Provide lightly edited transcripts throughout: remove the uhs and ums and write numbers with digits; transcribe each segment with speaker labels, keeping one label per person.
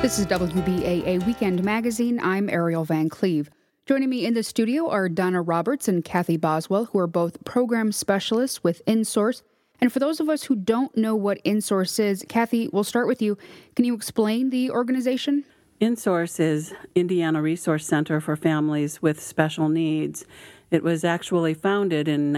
Speaker 1: This is WBAA Weekend Magazine. I'm Ariel Van Cleve. Joining me in the studio are Donna Roberts and Kathy Boswell, who are both program specialists with InSource. And for those of us who don't know what InSource is, Kathy, we'll start with you. Can you explain the organization?
Speaker 2: InSource is Indiana Resource Center for Families with Special Needs. It was actually founded in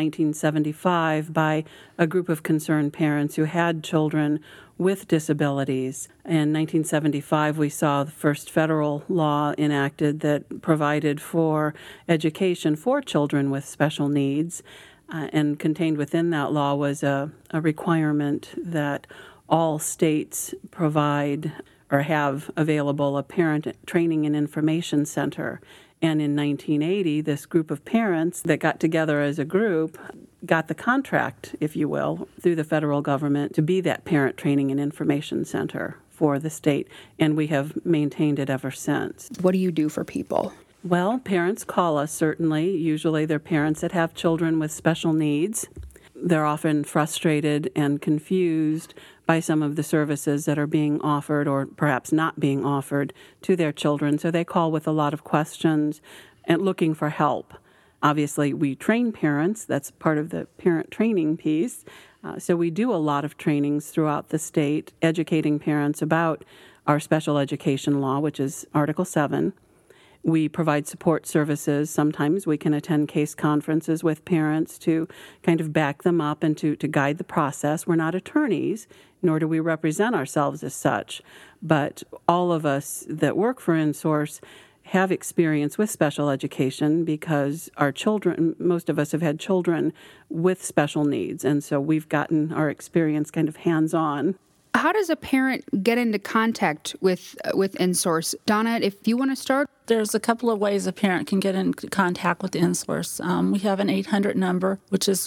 Speaker 2: 1975 by a group of concerned parents who had children with disabilities. In 1975, we saw the first federal law enacted that provided for education for children with special needs. And contained within that law was a requirement that all states provide or have available a parent training and information center. And in 1980, this group of parents that got together as a group got the contract, if you will, through the federal government to be that parent training and information center for the state. And we have maintained it ever since.
Speaker 1: What do you do for people?
Speaker 2: Well, parents call us, certainly. Usually they're parents that have children with special needs. They're often frustrated and confused by some of the services that are being offered or perhaps not being offered to their children. So they call with a lot of questions and looking for help. Obviously, we train parents. That's part of the parent training piece. So we do a lot of trainings throughout the state, educating parents about our special education law, which is Article 7. We provide support services. Sometimes we can attend case conferences with parents to kind of back them up and to guide the process. We're not attorneys, nor do we represent ourselves as such. But all of us that work for InSource have experience with special education because our children, most of us have had children with special needs. And so we've gotten our experience kind of hands-on.
Speaker 1: How does a parent get into contact with InSource? Donna, if you want to start.
Speaker 3: There's a couple of ways a parent can get in contact with InSource. We have an 800 number, which is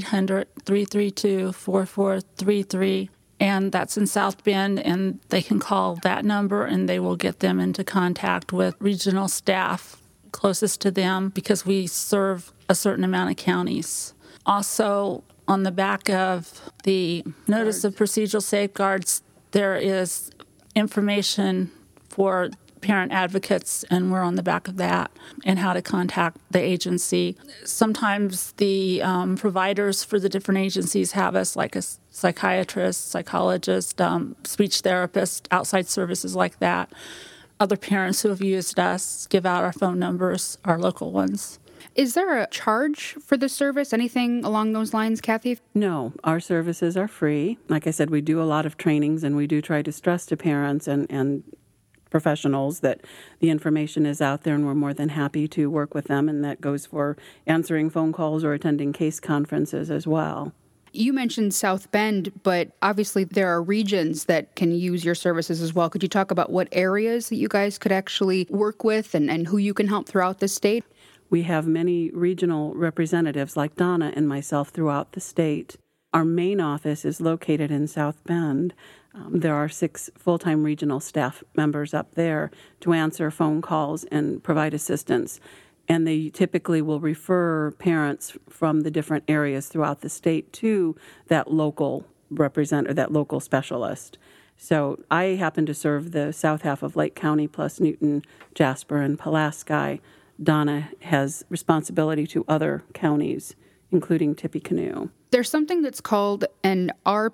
Speaker 3: 1-800-332-4433, and that's in South Bend, and they can call that number, and they will get them into contact with regional staff closest to them because we serve a certain amount of counties. Also, on the back of the Notice of Procedural Safeguards, there is information for parent advocates, and we're on the back of that, and how to contact the agency. Sometimes the providers for the different agencies have us, like a psychiatrist, psychologist, speech therapist, outside services like that. Other parents who have used us give out our phone numbers, our local ones.
Speaker 1: Is there a charge for the service? Anything along those lines, Kathy?
Speaker 2: No, our services are free. Like I said, we do a lot of trainings, and we do try to stress to parents and professionals that the information is out there, and we're more than happy to work with them, and that goes for answering phone calls or attending case conferences as well.
Speaker 1: You mentioned South Bend, but obviously there are regions that can use your services as well. Could you talk about what areas that you guys could actually work with and who you can help throughout the state?
Speaker 2: We have many regional representatives like Donna and myself throughout the state. Our main office is located in South Bend. There are 6 full-time regional staff members up there to answer phone calls and provide assistance. And they typically will refer parents from the different areas throughout the state to that local that local specialist. So I happen to serve the south half of Lake County plus Newton, Jasper, and Pulaski. Donna has responsibility to other counties, including Tippecanoe.
Speaker 1: There's something that's called an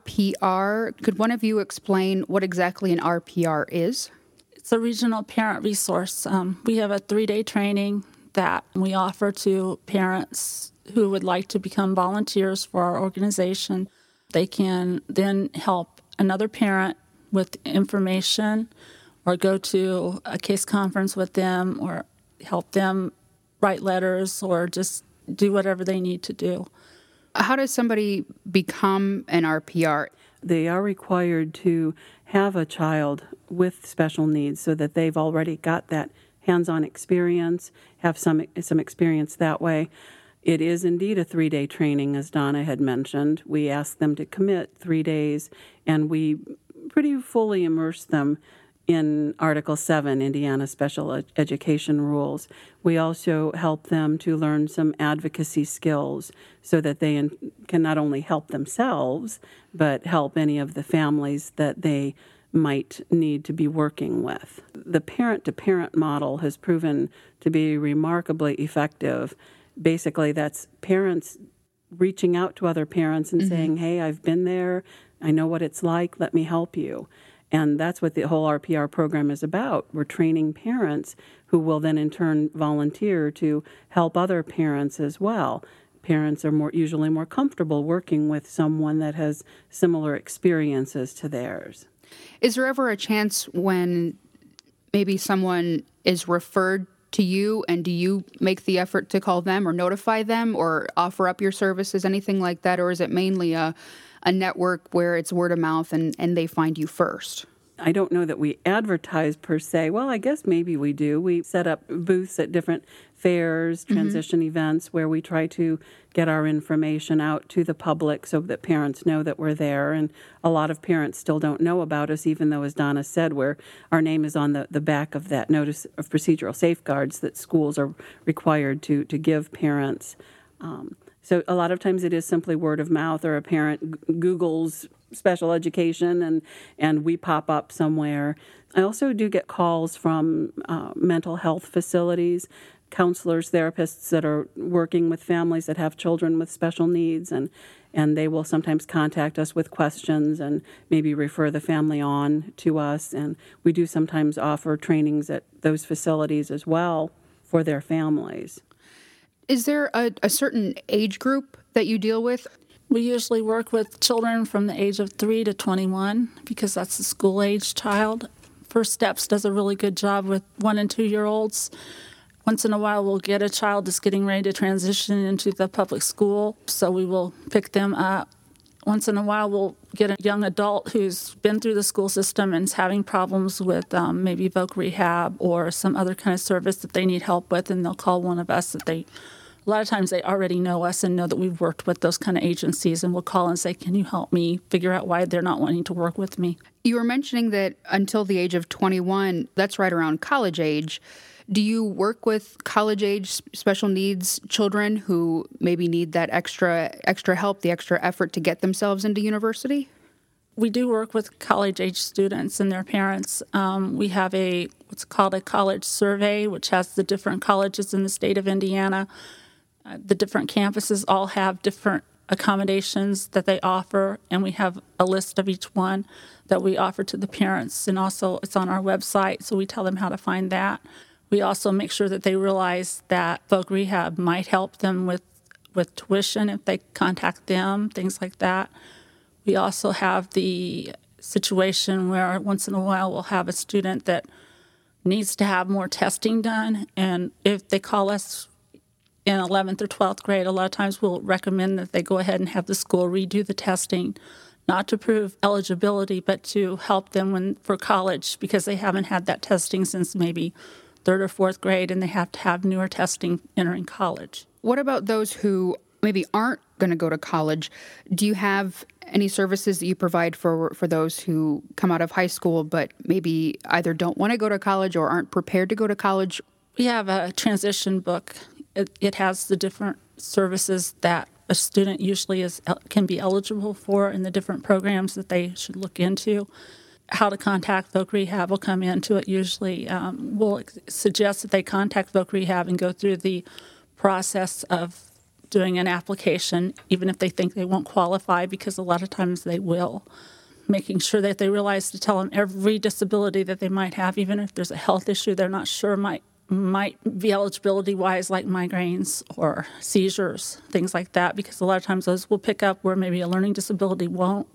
Speaker 1: RPR. Could one of you explain what exactly an RPR is?
Speaker 3: It's a regional parent resource. We have a 3-day training that we offer to parents who would like to become volunteers for our organization. They can then help another parent with information or go to a case conference with them or help them write letters or just do whatever they need to do.
Speaker 1: How does somebody become an RPR?
Speaker 2: They are required to have a child with special needs so that they've already got that hands-on experience, have some experience that way. It is indeed a 3-day training, as Donna had mentioned. We ask them to commit 3 days, and we pretty fully immerse them in Article 7, Indiana Special Education Rules. We also help them to learn some advocacy skills so that they can not only help themselves, but help any of the families that they might need to be working with. The parent-to-parent model has proven to be remarkably effective. Basically, that's parents reaching out to other parents and saying, hey, I've been there, I know what it's like, let me help you. And that's what the whole RPR program is about. We're training parents who will then in turn volunteer to help other parents as well. Parents are usually more comfortable working with someone that has similar experiences to theirs.
Speaker 1: Is there ever a chance when maybe someone is referred to you, and do you make the effort to call them or notify them or offer up your services, anything like that? Or is it mainly a network where it's word of mouth and they find you first?
Speaker 2: I don't know that we advertise per se. Well, I guess maybe we do. We set up booths at different fairs, transition events, where we try to get our information out to the public so that parents know that we're there. And a lot of parents still don't know about us, even though, as Donna said, where our name is on the back of that notice of procedural safeguards that schools are required to give parents. So a lot of times it is simply word of mouth, or a parent Googles special education and we pop up somewhere. I also do get calls from mental health facilities, counselors, therapists that are working with families that have children with special needs, and they will sometimes contact us with questions and maybe refer the family on to us. And we do sometimes offer trainings at those facilities as well for their families.
Speaker 1: Is there a certain age group that you deal with?
Speaker 3: We usually work with children from the age of 3 to 21 because that's the school-age child. First Steps does a really good job with 1 and 2-year-olds. Once in a while, we'll get a child that's getting ready to transition into the public school, so we will pick them up. Once in a while, we'll get a young adult who's been through the school system and is having problems with maybe voc rehab or some other kind of service that they need help with, and they'll call one of us. A lot of times they already know us and know that we've worked with those kind of agencies, and we'll call and say, can you help me figure out why they're not wanting to work with me?
Speaker 1: You were mentioning that until the age of 21, that's right around college age. Do you work with college-age special needs children who maybe need that extra help, the extra effort to get themselves into university?
Speaker 3: We do work with college-age students and their parents. We have what's called a college survey, which has the different colleges in the state of Indiana. The different campuses all have different accommodations that they offer, and we have a list of each one that we offer to the parents. And also it's on our website, so we tell them how to find that. We also make sure that they realize that voc rehab might help them with tuition if they contact them, things like that. We also have the situation where once in a while we'll have a student that needs to have more testing done, and if they call us in 11th or 12th grade, a lot of times we'll recommend that they go ahead and have the school redo the testing, not to prove eligibility, but to help them for college, because they haven't had that testing since maybe 3rd or 4th grade, and they have to have newer testing entering college.
Speaker 1: What about those who maybe aren't going to go to college? Do you have any services that you provide for those who come out of high school but maybe either don't want to go to college or aren't prepared to go to college?
Speaker 3: We have a transition book. It has the different services that a student usually can be eligible for in the different programs that they should look into. How to contact voc rehab will come into it usually. We'll suggest that they contact voc rehab and go through the process of doing an application, even if they think they won't qualify, because a lot of times they will. Making sure that they realize to tell them every disability that they might have, even if there's a health issue they're not sure might be eligibility-wise, like migraines or seizures, things like that, because a lot of times those will pick up where maybe a learning disability won't.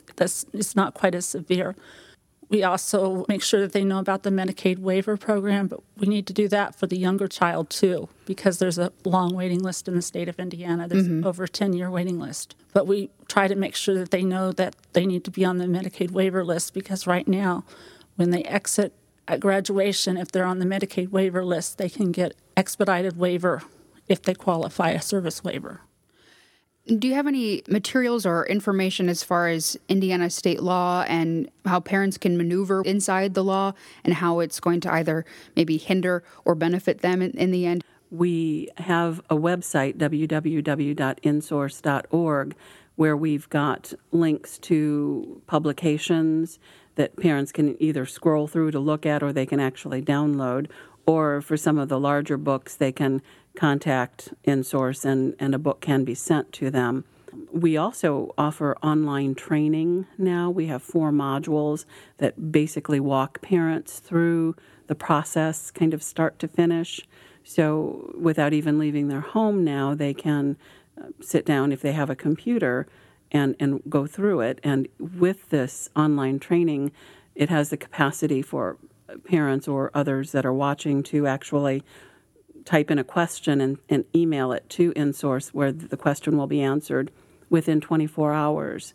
Speaker 3: It's not quite as severe. We also make sure that they know about the Medicaid waiver program, but we need to do that for the younger child too, because there's a long waiting list in the state of Indiana. There's over a 10-year waiting list. But we try to make sure that they know that they need to be on the Medicaid waiver list, because right now, when they exit at graduation, if they're on the Medicaid waiver list, they can get expedited waiver if they qualify a service waiver.
Speaker 1: Do you have any materials or information as far as Indiana state law and how parents can maneuver inside the law and how it's going to either maybe hinder or benefit them in the end?
Speaker 2: We have a website, www.insource.org, where we've got links to publications that parents can either scroll through to look at or they can actually download. Or for some of the larger books, they can contact InSource and a book can be sent to them. We also offer online training now. We have 4 modules that basically walk parents through the process, kind of start to finish. So without even leaving their home now, they can sit down if they have a computer and go through it. And with this online training, it has the capacity for parents or others that are watching to actually type in a question and email it to InSource, where the question will be answered within 24 hours.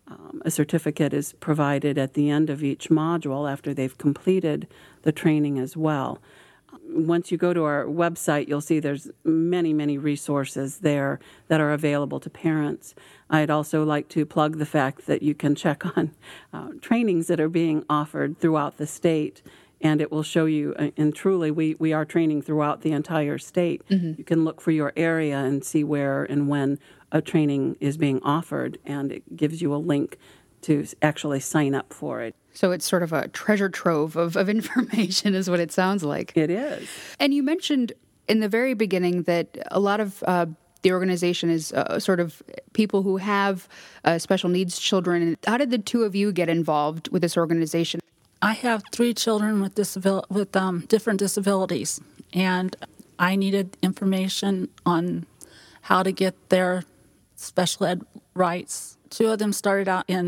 Speaker 2: A certificate is provided at the end of each module after they've completed the training as well. Once you go to our website, you'll see there's many, many resources there that are available to parents. I'd also like to plug the fact that you can check on trainings that are being offered throughout the state, and it will show you, and truly we are training throughout the entire state. Mm-hmm. You can look for your area and see where and when a training is being offered, and it gives you a link to actually sign up for it.
Speaker 1: So it's sort of a treasure trove of information is what it sounds like.
Speaker 2: It is.
Speaker 1: And you mentioned in the very beginning that a lot of the organization is sort of people who have special needs children. How did the two of you get involved with this organization?
Speaker 3: I have 3 children with different disabilities, and I needed information on how to get their special ed rights. 2 of them started out in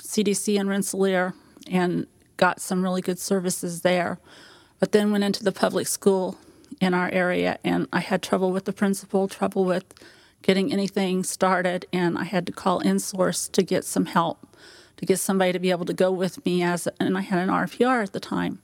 Speaker 3: CDC in Rensselaer and got some really good services there, but then went into the public school in our area, and I had trouble with the principal, trouble with getting anything started, and I had to call InSource to get some help, to get somebody to be able to go with me, and I had an RPR at the time.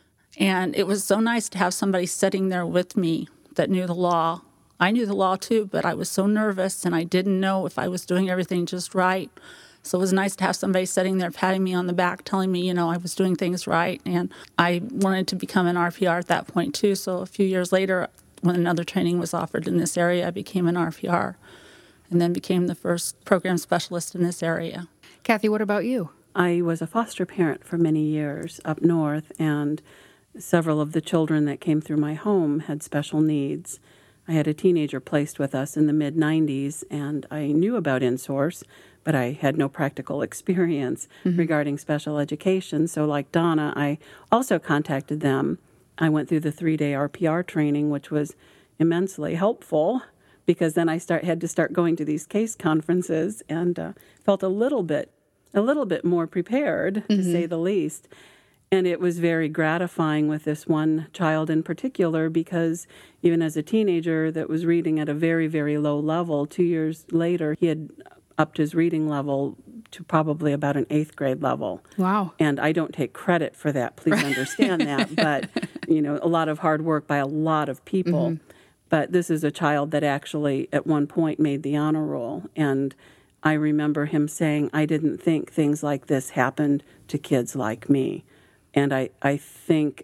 Speaker 3: And it was so nice to have somebody sitting there with me that knew the law. I knew the law too, but I was so nervous and I didn't know if I was doing everything just right. So it was nice to have somebody sitting there patting me on the back, telling me, I was doing things right. And I wanted to become an RPR at that point too. So a few years later, when another training was offered in this area, I became an RPR and then became the first program specialist in this area.
Speaker 1: Kathy, what about you?
Speaker 2: I was a foster parent for many years up north, and several of the children that came through my home had special needs. I had a teenager placed with us in the mid-90s, and I knew about InSource, but I had no practical experience regarding special education. So like Donna, I also contacted them. I went through the 3-day RPR training, which was immensely helpful, because then I had to start going to these case conferences and felt a little bit more prepared, to say the least. And it was very gratifying with this one child in particular, because even as a teenager that was reading at a very, very low level, 2 years later, he had upped his reading level to probably about an 8th grade level.
Speaker 1: Wow.
Speaker 2: And I don't take credit for that, please understand that, but, a lot of hard work by a lot of people. But this is a child that actually at one point made the honor roll. And I remember him saying, I didn't think things like this happened to kids like me. And I think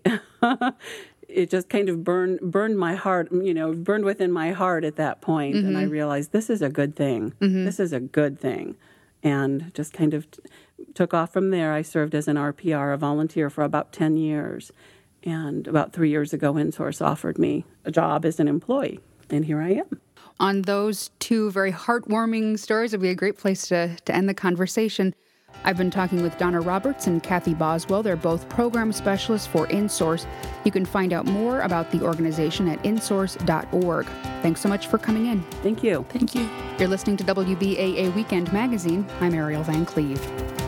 Speaker 2: it just kind of burned my heart, burned within my heart at that point. And I realized this is a good thing. This is a good thing. And just kind of took off from there. I served as an RPR, a volunteer, for about 10 years. And about 3 years ago, InSource offered me a job as an employee. And here I am.
Speaker 1: On those 2 very heartwarming stories, it would be a great place to end the conversation. I've been talking with Donna Roberts and Kathy Boswell. They're both program specialists for InSource. You can find out more about the organization at insource.org. Thanks so much for coming in.
Speaker 2: Thank you.
Speaker 3: Thank you.
Speaker 1: You're listening to WBAA Weekend Magazine. I'm Ariel Van Cleve.